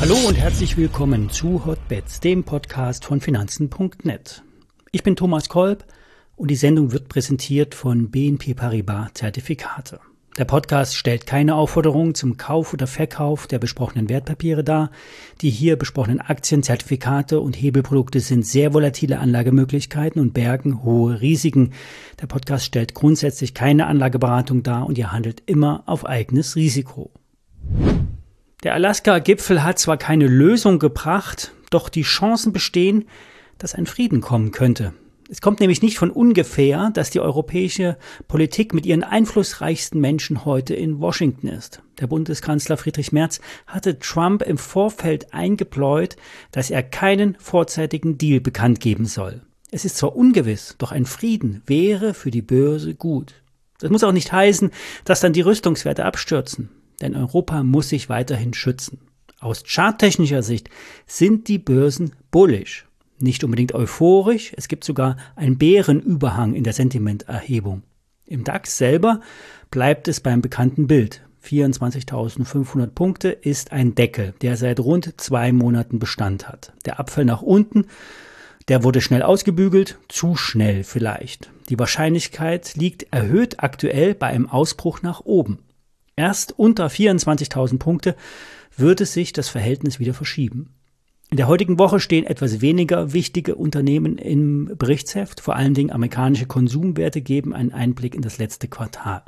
Hallo und herzlich willkommen zu Hotbets, dem Podcast von Finanzen.net. Ich bin Thomas Kolb und die Sendung wird präsentiert von BNP Paribas Zertifikate. Der Podcast stellt keine Aufforderung zum Kauf oder Verkauf der besprochenen Wertpapiere dar. Die hier besprochenen Aktien, Zertifikate und Hebelprodukte sind sehr volatile Anlagemöglichkeiten und bergen hohe Risiken. Der Podcast stellt grundsätzlich keine Anlageberatung dar und ihr handelt immer auf eigenes Risiko. Der Alaska-Gipfel hat zwar keine Lösung gebracht, doch die Chancen bestehen, dass ein Frieden kommen könnte. Es kommt nämlich nicht von ungefähr, dass die europäische Politik mit ihren einflussreichsten Menschen heute in Washington ist. Der Bundeskanzler Friedrich Merz hatte Trump im Vorfeld eingebläut, dass er keinen vorzeitigen Deal bekannt geben soll. Es ist zwar ungewiss, doch ein Frieden wäre für die Börse gut. Das muss auch nicht heißen, dass dann die Rüstungswerte abstürzen, denn Europa muss sich weiterhin schützen. Aus charttechnischer Sicht sind die Börsen bullish. Nicht unbedingt euphorisch, es gibt sogar einen Bärenüberhang in der Sentimenterhebung. Im DAX selber bleibt es beim bekannten Bild. 24.500 Punkte ist ein Deckel, der seit rund 2 Monaten Bestand hat. Der Abfall nach unten, der wurde schnell ausgebügelt, zu schnell vielleicht. Die Wahrscheinlichkeit liegt erhöht aktuell bei einem Ausbruch nach oben. Erst unter 24.000 Punkte würde sich das Verhältnis wieder verschieben. In der heutigen Woche stehen etwas weniger wichtige Unternehmen im Berichtsheft. Vor allen Dingen amerikanische Konsumwerte geben einen Einblick in das letzte Quartal.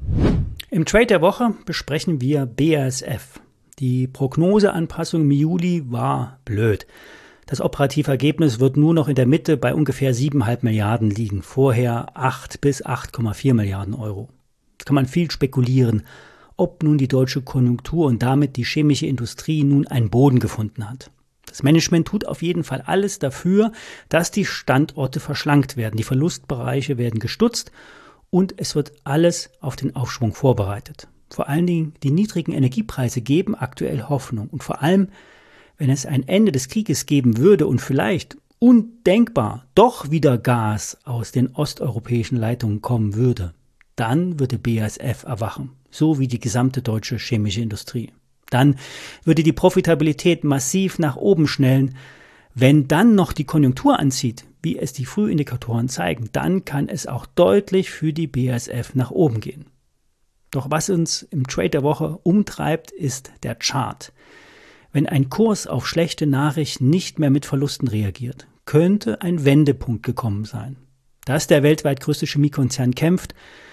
Im Trade der Woche besprechen wir BASF. Die Prognoseanpassung im Juli war blöd. Das operative Ergebnis wird nur noch in der Mitte bei ungefähr 7,5 Milliarden liegen. Vorher 8 bis 8,4 Milliarden Euro. Jetzt kann man viel spekulieren, ob nun die deutsche Konjunktur und damit die chemische Industrie nun einen Boden gefunden hat. Das Management tut auf jeden Fall alles dafür, dass die Standorte verschlankt werden. Die Verlustbereiche werden gestutzt und es wird alles auf den Aufschwung vorbereitet. Vor allen Dingen die niedrigen Energiepreise geben aktuell Hoffnung. Und vor allem, wenn es ein Ende des Krieges geben würde und vielleicht undenkbar doch wieder Gas aus den osteuropäischen Leitungen kommen würde, dann würde BASF erwachen, so wie die gesamte deutsche chemische Industrie. Dann würde die Profitabilität massiv nach oben schnellen. Wenn dann noch die Konjunktur anzieht, wie es die Frühindikatoren zeigen, dann kann es auch deutlich für die BASF nach oben gehen. Doch was uns im Trade der Woche umtreibt, ist der Chart. Wenn ein Kurs auf schlechte Nachrichten nicht mehr mit Verlusten reagiert, könnte ein Wendepunkt gekommen sein. Dass der weltweit größte Chemiekonzern kämpft,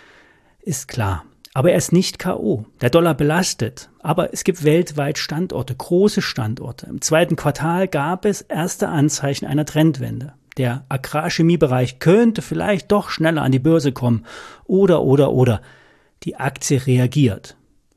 ist klar. Aber er ist nicht K.O. Der Dollar belastet. Aber es gibt weltweit Standorte, große Standorte. Im zweiten Quartal gab es erste Anzeichen einer Trendwende. Der Agrarchemiebereich könnte vielleicht doch schneller an die Börse kommen. Oder. Die Aktie reagiert.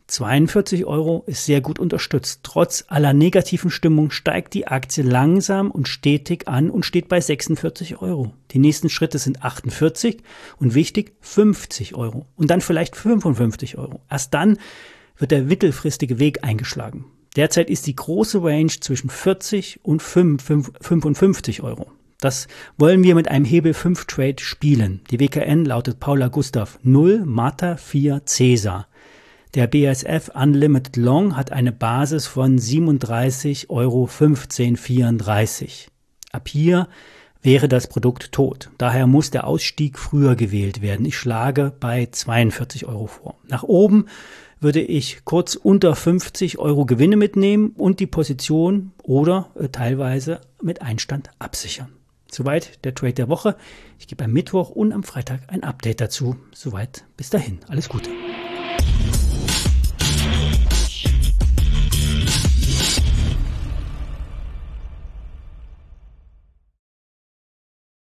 42 Euro ist sehr gut unterstützt. Trotz aller negativen Stimmung steigt die Aktie langsam und stetig an und steht bei 46 Euro. Die nächsten Schritte sind 48 und wichtig 50 Euro und dann vielleicht 55 Euro. Erst dann wird der mittelfristige Weg eingeschlagen. Derzeit ist die große Range zwischen 40 und 55 Euro. Das wollen wir mit einem Hebel 5 Trade spielen. Die WKN lautet Paula Gustav 0, Martha 4, Cäsar. Der BASF Unlimited Long hat eine Basis von 37,1534 Euro. Ab hier wäre das Produkt tot. Daher muss der Ausstieg früher gewählt werden. Ich schlage bei 42 Euro vor. Nach oben würde ich kurz unter 50 Euro Gewinne mitnehmen und die Position oder teilweise mit Einstand absichern. Soweit der Trade der Woche. Ich gebe am Mittwoch und am Freitag ein Update dazu. Soweit bis dahin. Alles Gute.